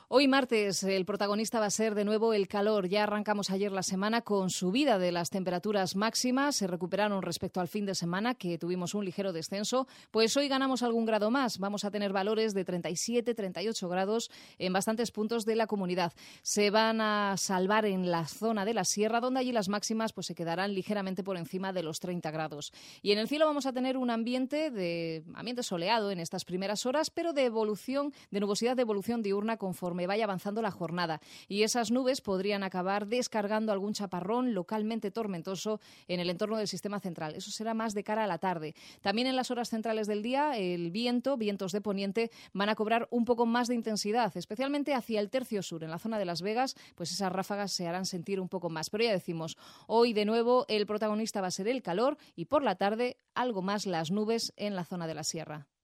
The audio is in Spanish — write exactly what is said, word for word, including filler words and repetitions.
Hoy martes el protagonista va a ser de nuevo el calor. Ya arrancamos ayer la semana con subida de las temperaturas máximas. Se recuperaron respecto al fin de semana, que tuvimos un ligero descenso. Pues hoy ganamos algún grado más. Vamos a tener valores de treinta y siete, treinta y ocho grados en bastantes puntos de la comunidad. Se van a salvar en la zona de la sierra, donde allí las máximas pues, se quedarán ligeramente por encima de los treinta grados. Y en el cielo vamos a tener un ambiente de ambiente soleado en estas primeras horas, pero de evolución, de nubosidad de evolución diurna conforme me vaya avanzando la jornada. Y esas nubes podrían acabar descargando algún chaparrón localmente tormentoso en el entorno del sistema central. Eso será más de cara a la tarde. También en las horas centrales del día, el viento, vientos de poniente, van a cobrar un poco más de intensidad, especialmente hacia el tercio sur. En la zona de Las Vegas, pues esas ráfagas se harán sentir un poco más. Pero ya decimos, hoy de nuevo el protagonista va a ser el calor y por la tarde algo más las nubes en la zona de la sierra.